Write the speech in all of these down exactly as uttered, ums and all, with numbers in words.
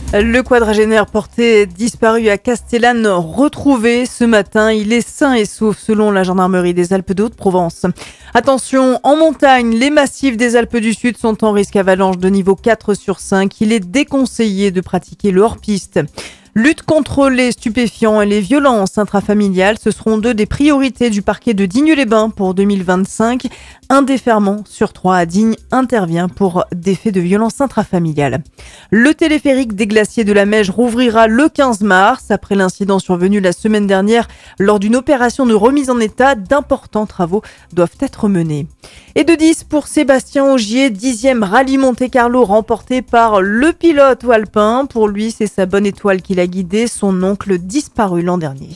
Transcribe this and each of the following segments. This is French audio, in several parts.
Le quadragénaire porté disparu à Castellane retrouvé ce matin. Il est sain et sauf selon la gendarmerie des Alpes de Haute-Provence. Attention, en montagne, les massifs des Alpes du Sud sont en risque avalanche de niveau quatre sur cinq. Il est déconseillé de pratiquer le hors-piste. Lutte contre les stupéfiants et les violences intrafamiliales, ce seront deux des priorités du parquet de Digne-les-Bains pour deux mille vingt-cinq. Un déferment sur trois à Digne intervient pour des faits de violence intrafamiliale. Le téléphérique des glaciers de la Meije rouvrira le quinze mars. Après l'incident survenu la semaine dernière lors d'une opération de remise en état, d'importants travaux doivent être menés. Et de dix pour Sébastien Ogier, dixième rallye Monte-Carlo remporté par le pilote alpin. Pour lui, c'est sa bonne étoile qui l'a guidé, son oncle disparu l'an dernier.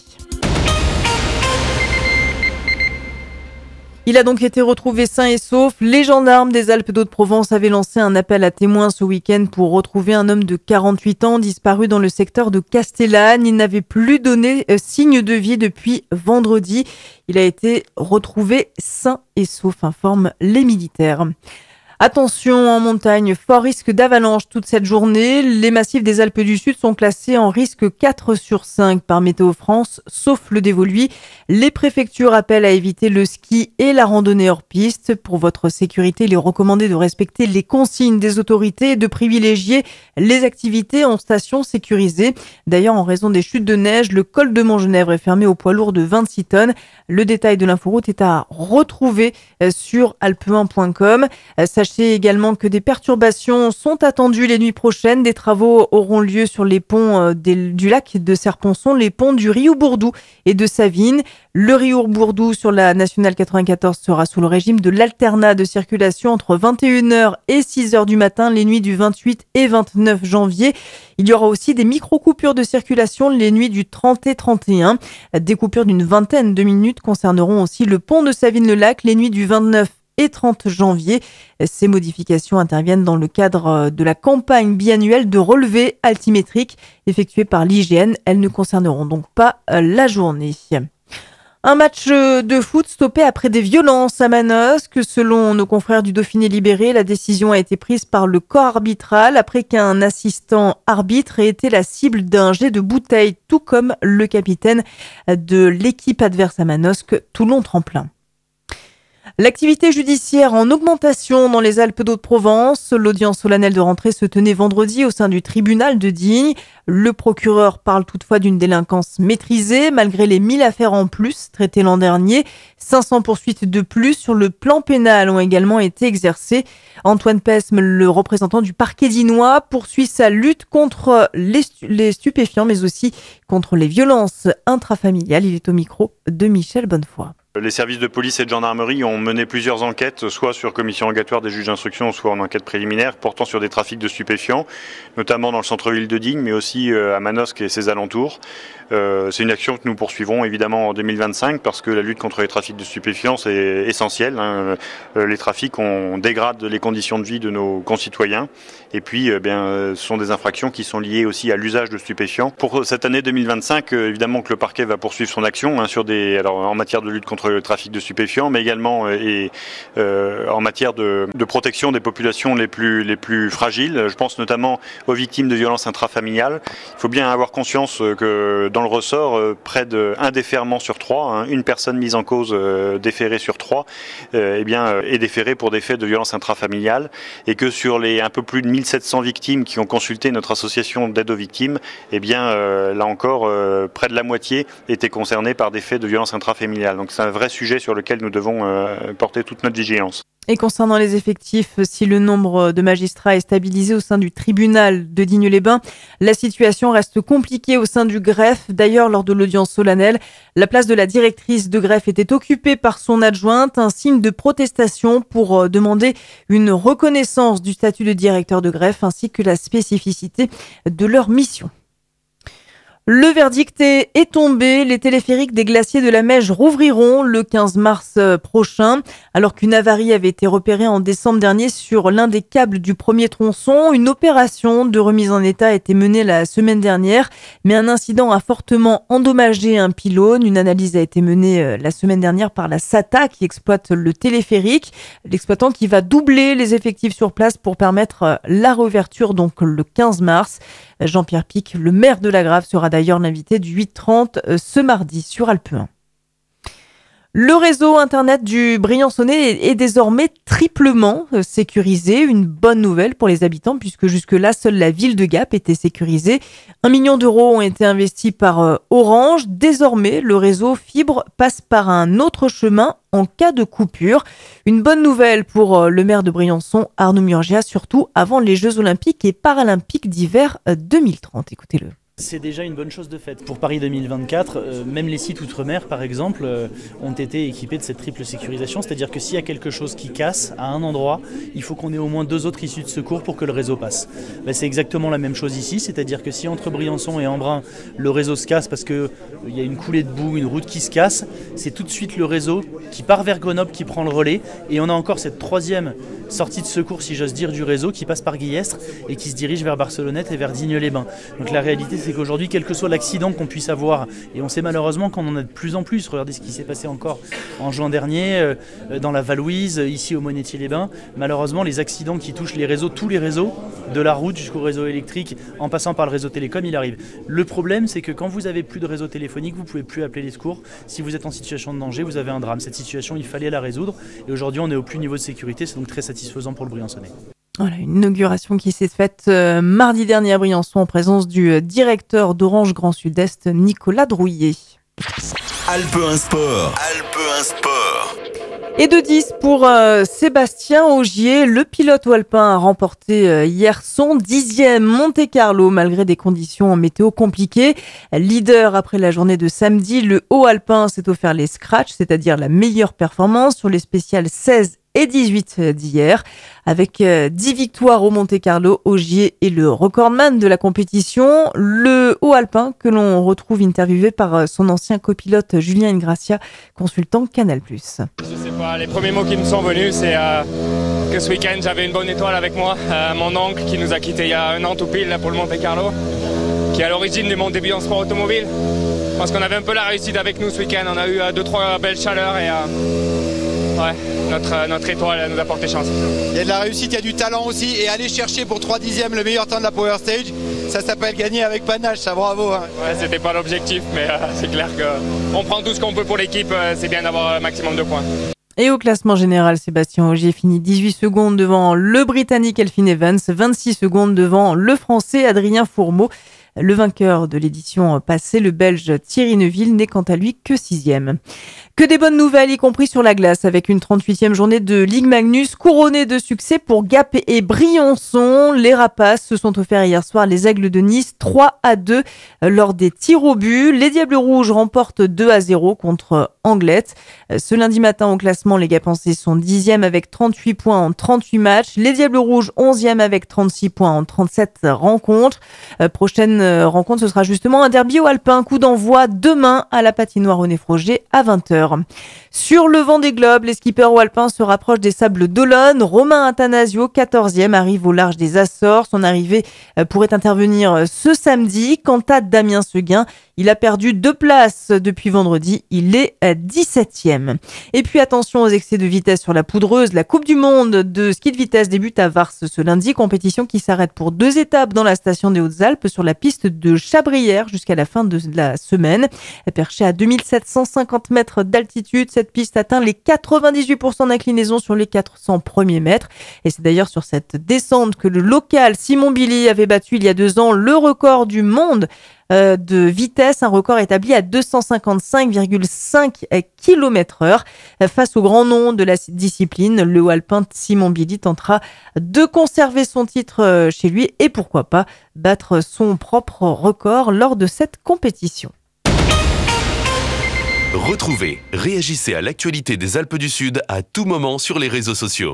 Il a donc été retrouvé sain et sauf. Les gendarmes des Alpes d'Haute-Provence avaient lancé un appel à témoins ce week-end pour retrouver un homme de quarante-huit ans disparu dans le secteur de Castellane. Il n'avait plus donné signe de vie depuis vendredi. Il a été retrouvé sain et sauf, informent les militaires. Attention en montagne, fort risque d'avalanche toute cette journée. Les massifs des Alpes du Sud sont classés en risque quatre sur cinq par Météo France, sauf le Dévoluy. Les préfectures appellent à éviter le ski et la randonnée hors piste. Pour votre sécurité, il est recommandé de respecter les consignes des autorités et de privilégier les activités en station sécurisée. D'ailleurs, en raison des chutes de neige, le col de Montgenèvre est fermé aux poids lourds de vingt-six tonnes. Le détail de l'inforoute est à retrouver sur alpe un point com. Sachez également que des perturbations sont attendues les nuits prochaines. Des travaux auront lieu sur les ponts du lac de Serponçon, les ponts du Rioux-Bourdou et de Savines. Le Rioux-Bourdou sur la nationale quatre-vingt-quatorze sera sous le régime de l'alternat de circulation entre vingt et une heures et six heures du matin les nuits du vingt-huit et vingt-neuf janvier. Il y aura aussi des micro-coupures de circulation les nuits du trente et trente et un. Des coupures d'une vingtaine de minutes concerneront aussi le pont de Savines-le-Lac les nuits du vingt-neuf et trente janvier. Ces modifications interviennent dans le cadre de la campagne biannuelle de relevé altimétrique effectuée par l'I G N. Elles ne concerneront donc pas la journée. Un match de foot stoppé après des violences à Manosque. Selon nos confrères du Dauphiné Libéré, la décision a été prise par le corps arbitral après qu'un assistant arbitre ait été la cible d'un jet de bouteille, tout comme le capitaine de l'équipe adverse à Manosque, Toulon Tremplin. L'activité judiciaire en augmentation dans les Alpes d'Haute-Provence. L'audience solennelle de rentrée se tenait vendredi au sein du tribunal de Digne. Le procureur parle toutefois d'une délinquance maîtrisée malgré les mille affaires en plus traitées l'an dernier. cinq cents poursuites de plus sur le plan pénal ont également été exercées. Antoine Pesme, le représentant du parquet dinois, poursuit sa lutte contre les, stu- les stupéfiants mais aussi contre les violences intrafamiliales. Il est au micro de Michel Bonnefoy. Les services de police et de gendarmerie ont mené plusieurs enquêtes, soit sur commission rogatoire des juges d'instruction, soit en enquête préliminaire, portant sur des trafics de stupéfiants, notamment dans le centre-ville de Digne, mais aussi à Manosque et ses alentours. Euh, c'est une action que nous poursuivrons évidemment en deux mille vingt-cinq, parce que la lutte contre les trafics de stupéfiants, c'est essentiel. Hein. Les trafics, on dégrade les conditions de vie de nos concitoyens. Et puis, eh bien, ce sont des infractions qui sont liées aussi à l'usage de stupéfiants. Pour cette année deux mille vingt-cinq, évidemment que le parquet va poursuivre son action hein, sur des, alors, en matière de lutte contre le trafic de stupéfiants, mais également euh, et, euh, en matière de, de protection des populations les plus, les plus fragiles. Je pense notamment aux victimes de violences intrafamiliales. Il faut bien avoir conscience que dans le ressort, euh, près d'un défèrement sur trois, hein, une personne mise en cause euh, déférée sur trois, euh, eh bien, euh, est déférée pour des faits de violences intrafamiliales, et que sur les un peu plus de mille sept cents victimes qui ont consulté notre association d'aide aux victimes, eh bien, euh, là encore, euh, près de la moitié étaient concernées par des faits de violences intrafamiliales. Donc c'est un vrai sujet sur lequel nous devons euh, porter toute notre vigilance. Et concernant les effectifs, si le nombre de magistrats est stabilisé au sein du tribunal de Digne-les-Bains, la situation reste compliquée au sein du greffe. D'ailleurs, lors de l'audience solennelle, la place de la directrice de greffe était occupée par son adjointe, un signe de protestation pour demander une reconnaissance du statut de directeur de greffe ainsi que la spécificité de leur mission. Le verdict est, est tombé. Les téléphériques des glaciers de la Meije rouvriront le quinze mars prochain. Alors qu'une avarie avait été repérée en décembre dernier sur l'un des câbles du premier tronçon, une opération de remise en état a été menée la semaine dernière. Mais un incident a fortement endommagé un pylône. Une analyse a été menée la semaine dernière par la SATA qui exploite le téléphérique. L'exploitant qui va doubler les effectifs sur place pour permettre la réouverture donc le quinze mars. Jean-Pierre Pic, le maire de la Grave, sera d'ailleurs l'invité du huit trente ce mardi sur Alpe un. Le réseau Internet du Briançonnais est désormais triplement sécurisé. Une bonne nouvelle pour les habitants puisque jusque-là, seule la ville de Gap était sécurisée. Un million d'euros ont été investis par Orange. Désormais, le réseau fibre passe par un autre chemin en cas de coupure. Une bonne nouvelle pour le maire de Briançon, Arnaud Murgia, surtout avant les Jeux Olympiques et Paralympiques d'hiver deux mille trente. Écoutez-le. C'est déjà une bonne chose de faite. Pour Paris deux mille vingt-quatre, euh, même les sites outre-mer, par exemple, euh, ont été équipés de cette triple sécurisation. C'est-à-dire que s'il y a quelque chose qui casse à un endroit, il faut qu'on ait au moins deux autres issues de secours pour que le réseau passe. Ben, c'est exactement la même chose ici. C'est-à-dire que si entre Briançon et Embrun, le réseau se casse parce qu'il euh, y a une coulée de boue, une route qui se casse, c'est tout de suite le réseau qui part vers Grenoble qui prend le relais. Et on a encore cette troisième sortie de secours, si j'ose dire, du réseau qui passe par Guillestre et qui se dirige vers Barcelonnette et vers Digne-les-Bains. Donc la réalité, c'est qu'aujourd'hui, quel que soit l'accident qu'on puisse avoir, et on sait malheureusement qu'on en a de plus en plus, regardez ce qui s'est passé encore en juin dernier, euh, dans la Valouise, ici au Monétier-les-Bains, malheureusement les accidents qui touchent les réseaux, tous les réseaux, de la route jusqu'au réseau électrique, en passant par le réseau télécom, il arrive. Le problème, c'est que quand vous avez plus de réseau téléphonique, vous ne pouvez plus appeler les secours. Si vous êtes en situation de danger, vous avez un drame. Cette situation, il fallait la résoudre, et aujourd'hui on est au plus niveau de sécurité, c'est donc très satisfaisant pour le Briançonnais. Voilà, une inauguration qui s'est faite euh, mardi dernier à Briançon en présence du euh, directeur d'Orange Grand Sud-Est, Nicolas Drouillet. Alpe un Sport. Alpe un Sport. Et de dix pour euh, Sébastien Ogier, le pilote alpin a remporté euh, hier son dixième Monte-Carlo malgré des conditions météo compliquées. Leader après la journée de samedi, le haut alpin s'est offert les scratchs, c'est-à-dire la meilleure performance sur les spéciales seize et dix-huit d'hier. Avec dix victoires au Monte-Carlo, Ogier est le recordman de la compétition. Le haut alpin que l'on retrouve interviewé par son ancien copilote Julien Ingracia, consultant Canal plus. Je sais pas, les premiers mots qui me sont venus, c'est euh, que ce week-end j'avais une bonne étoile avec moi. Euh, mon oncle qui nous a quittés il y a un an tout pile là, pour le Monte-Carlo, qui est à l'origine de mon début en sport automobile. Je pense qu'on avait un peu la réussite avec nous ce week-end. On a eu euh, deux trois belles chaleurs et euh, ouais, notre, notre étoile nous a porté chance. Il y a de la réussite, il y a du talent aussi, et aller chercher pour trois dixièmes le meilleur temps de la Power Stage, ça s'appelle gagner avec panache, ça bravo. Hein. Ouais, c'était pas l'objectif, mais euh, c'est clair qu'on prend tout ce qu'on peut pour l'équipe, euh, c'est bien d'avoir un maximum de points. Et au classement général, Sébastien Ogier finit dix-huit secondes devant le Britannique Elfyn Evans, vingt-six secondes devant le Français Adrien Fourmeau. Le vainqueur de l'édition passée, le Belge Thierry Neuville, n'est quant à lui que sixième. Que des bonnes nouvelles, y compris sur la glace, avec une trente-huitième journée de Ligue Magnus couronnée de succès pour Gap et Briançon. Les Rapaces se sont offerts hier soir les Aigles de Nice trois à deux lors des tirs au but. Les Diables Rouges remportent deux à zéro contre Anglette. Ce lundi matin au classement, les Gapençais sont dixième avec trente-huit points en trente-huit matchs. Les Diables Rouges onzième avec trente-six points en trente-sept rencontres. Prochaine rencontre, ce sera justement un derby au alpin. Coup d'envoi demain à la patinoire René Froger à vingt heures. Sur le Vendée Globe, les skippers au alpin se rapprochent des Sables d'Olonne. Romain Athanasio, quatorzième, arrive au large des Açores. Son arrivée pourrait intervenir ce samedi. Quant à Damien Seguin, il a perdu deux places depuis vendredi. Il est dix-septième. Et puis attention aux excès de vitesse sur la poudreuse. La Coupe du Monde de ski de vitesse débute à Vars ce lundi. Compétition qui s'arrête pour deux étapes dans la station des Hautes-Alpes sur la piste de Chabrières jusqu'à la fin de la semaine. Perchée à deux mille sept cent cinquante mètres d'altitude, cette piste atteint les quatre-vingt-dix-huit pour cent d'inclinaison sur les quatre cents premiers mètres. Et c'est d'ailleurs sur cette descente que le local Simon Billy avait battu il y a deux ans le record du monde de vitesse, un record établi à deux cent cinquante-cinq virgule cinq kilomètres heure. Face au grand nom de la discipline, le haut alpin Simon Billy tentera de conserver son titre chez lui et pourquoi pas battre son propre record lors de cette compétition. Retrouvez, réagissez à l'actualité des Alpes du Sud à tout moment sur les réseaux sociaux.